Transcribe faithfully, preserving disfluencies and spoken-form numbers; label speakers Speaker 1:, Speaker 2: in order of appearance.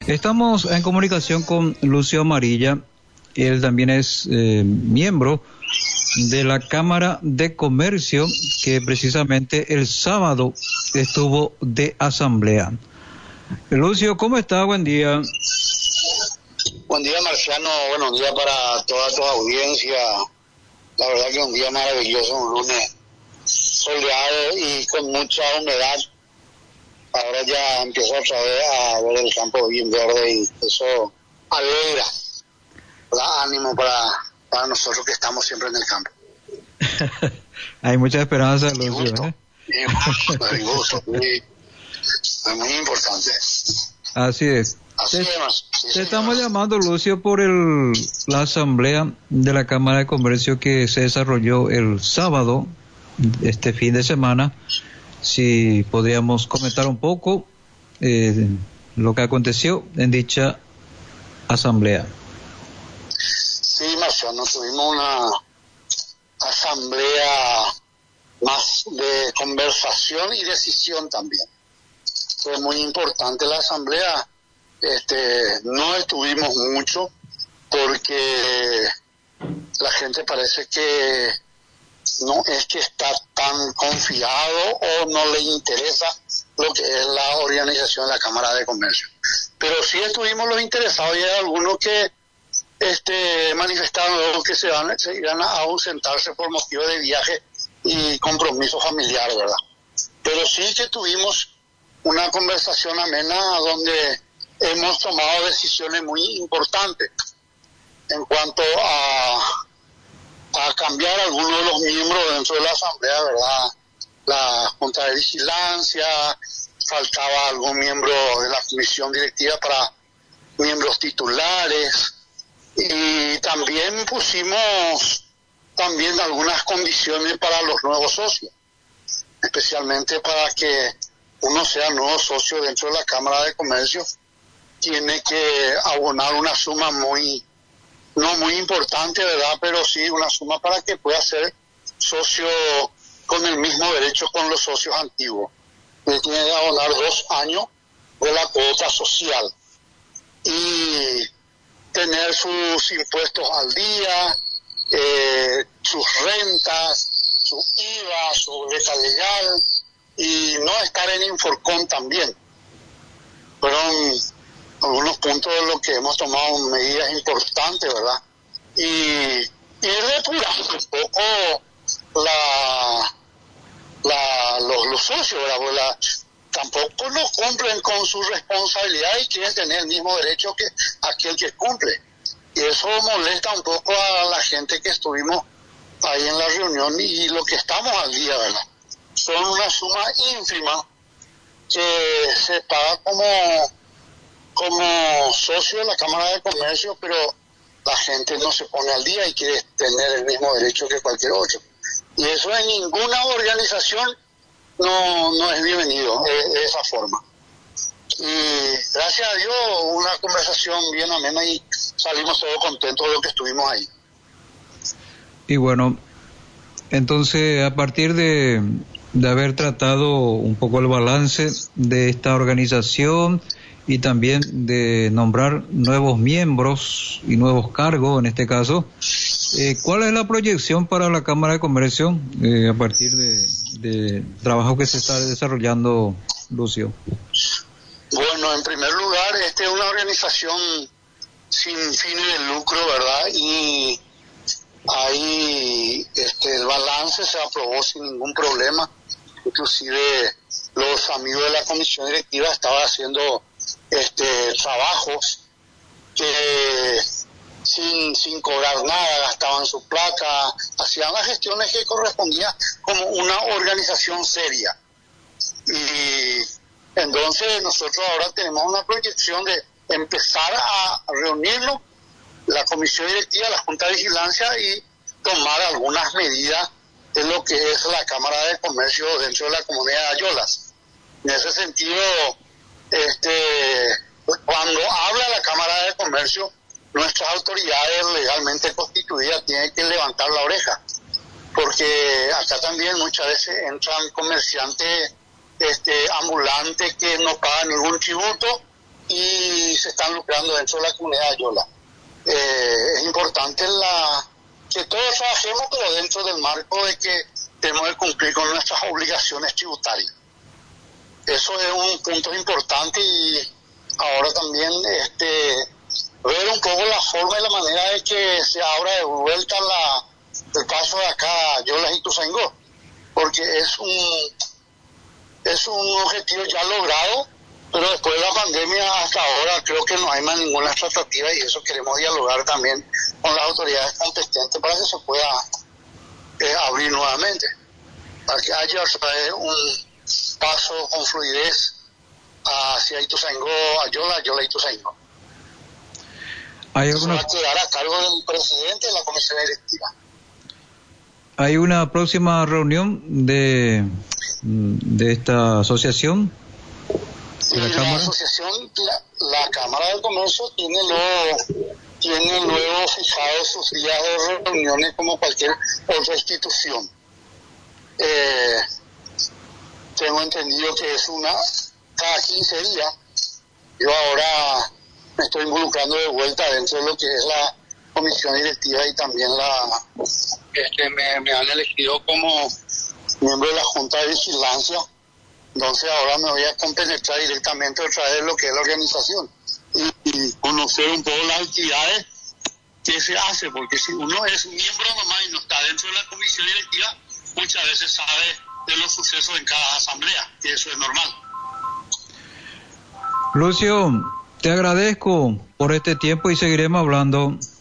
Speaker 1: Estamos en comunicación con Lucio Amarilla. Él también es eh, miembro de la Cámara de Comercio, que precisamente el sábado estuvo de asamblea. Lucio, ¿cómo está? Buen día.
Speaker 2: Buen día, Marciano. Buenos días para toda tu audiencia. La verdad que un día maravilloso, un lunes soleado y con mucha humedad. Ahora ya empiezo otra vez a ver el campo bien verde y eso alegra, da ánimo para, para nosotros que estamos siempre en el campo.
Speaker 1: Hay mucha esperanza, Lucio.
Speaker 2: Y gusto,
Speaker 1: ¿eh?
Speaker 2: y gusto, y gusto, muy, muy importante.
Speaker 1: Así es.
Speaker 2: Así
Speaker 1: Te,
Speaker 2: es, sí,
Speaker 1: te
Speaker 2: sí,
Speaker 1: estamos
Speaker 2: sí.
Speaker 1: llamando, Lucio, por el la asamblea de la Cámara de Comercio que se desarrolló el sábado, este fin de semana. Si podríamos comentar un poco eh, lo que aconteció en dicha asamblea.
Speaker 2: Sí, Marciano, tuvimos una asamblea más de conversación y decisión también. Fue muy importante la asamblea. Este, no estuvimos mucho porque la gente parece que no es que está tan confiado o no le interesa lo que es la organización de la Cámara de Comercio. Pero sí estuvimos los interesados y hay algunos que este manifestaron que se van, se iban a ausentarse por motivo de viaje y compromiso familiar, ¿verdad? Pero sí que tuvimos una conversación amena donde hemos tomado decisiones muy importantes en cuanto a a cambiar algunos de los miembros dentro de la asamblea, ¿verdad? La Junta de Vigilancia, faltaba algún miembro de la comisión directiva para miembros titulares, y también pusimos también algunas condiciones para los nuevos socios, especialmente para que uno sea nuevo socio dentro de la Cámara de Comercio, tiene que abonar una suma muy no muy importante, ¿verdad? Pero sí una suma para que pueda ser socio con el mismo derecho con los socios antiguos. Él tiene que abonar dos años de la cuota social y tener sus impuestos al día, eh, sus rentas, su I V A, su letra legal, y no estar en Inforcom también. Fueron algunos puntos de los que hemos tomado medidas importantes, ¿verdad? Y ir depurando un poco la, la, los, los socios, ¿verdad? Porque la, tampoco no cumplen con su responsabilidad y quieren tener el mismo derecho que aquel que cumple. Y eso molesta un poco a la gente que estuvimos ahí en la reunión y lo que estamos al día, ¿verdad? Son una suma ínfima que se paga como como socio de la Cámara de Comercio, pero la gente no se pone al día y quiere tener el mismo derecho que cualquier otro. Y eso en ninguna organización no, no es bienvenido, de, de esa forma. Y gracias a Dios, una conversación bien amena y salimos todos contentos de lo que estuvimos ahí.
Speaker 1: Y bueno, entonces a partir de, de haber tratado un poco el balance de esta organización y también de nombrar nuevos miembros y nuevos cargos en este caso, eh, ¿cuál es la proyección para la Cámara de Comercio eh, a partir de, de trabajo que se está desarrollando, Lucio?
Speaker 2: Bueno, en primer lugar, esta es una organización sin fines de lucro, ¿verdad? Y ahí este, el balance se aprobó sin ningún problema. Inclusive los amigos de la comisión directiva estaban haciendo este trabajos que sin sin cobrar nada, gastaban su plata, hacían las gestiones que correspondían como una organización seria. Y entonces nosotros ahora tenemos una proyección de empezar a reunirnos, la comisión directiva, la Junta de Vigilancia, y tomar algunas medidas en lo que es la Cámara de Comercio dentro de la comunidad de Ayolas. En ese sentido, este cuando habla la Cámara de Comercio, nuestras autoridades legalmente constituidas tienen que levantar la oreja, porque acá también muchas veces entran comerciantes este ambulantes que no pagan ningún tributo y se están lucrando dentro de la comunidad Ayola. Eh, es importante la que todos trabajemos, pero dentro del marco de que tenemos que cumplir con nuestras obligaciones tributarias. Eso es un punto importante, y ahora también este ver un poco la forma y la manera de que se abra de vuelta la, el paso de acá a Yola y Ituzaingó, porque es un es un objetivo ya logrado, pero después de la pandemia hasta ahora creo que no hay más ninguna tratativa, y eso queremos dialogar también con las autoridades competentes para que se pueda eh, abrir nuevamente, para que haya un paso con fluidez hacia Ituzaingó, Ayola, Ayola, Ituzaingó.
Speaker 1: ¿Hay
Speaker 2: Eso
Speaker 1: alguna...
Speaker 2: va a quedar a cargo del presidente de la comisión directiva.
Speaker 1: ¿Hay una próxima reunión de, de esta asociación?
Speaker 2: Sí, la, la asociación, la, la Cámara del Comercio tiene luego, tiene luego fijado sus días de reuniones como cualquier otra institución. Eh, tengo entendido que es una cada quince días. Yo ahora me estoy involucrando de vuelta dentro de lo que es la comisión directiva, y también la este, me, me han elegido como miembro de la Junta de Vigilancia. Entonces ahora me voy a compenetrar directamente otra vez lo que es la organización y, y conocer un poco las actividades que se hace, porque si uno es miembro nomás y no está dentro de la comisión directiva, muchas veces sabe de los sucesos en cada asamblea, que eso es normal.
Speaker 1: Lucio, te agradezco por este tiempo y seguiremos hablando.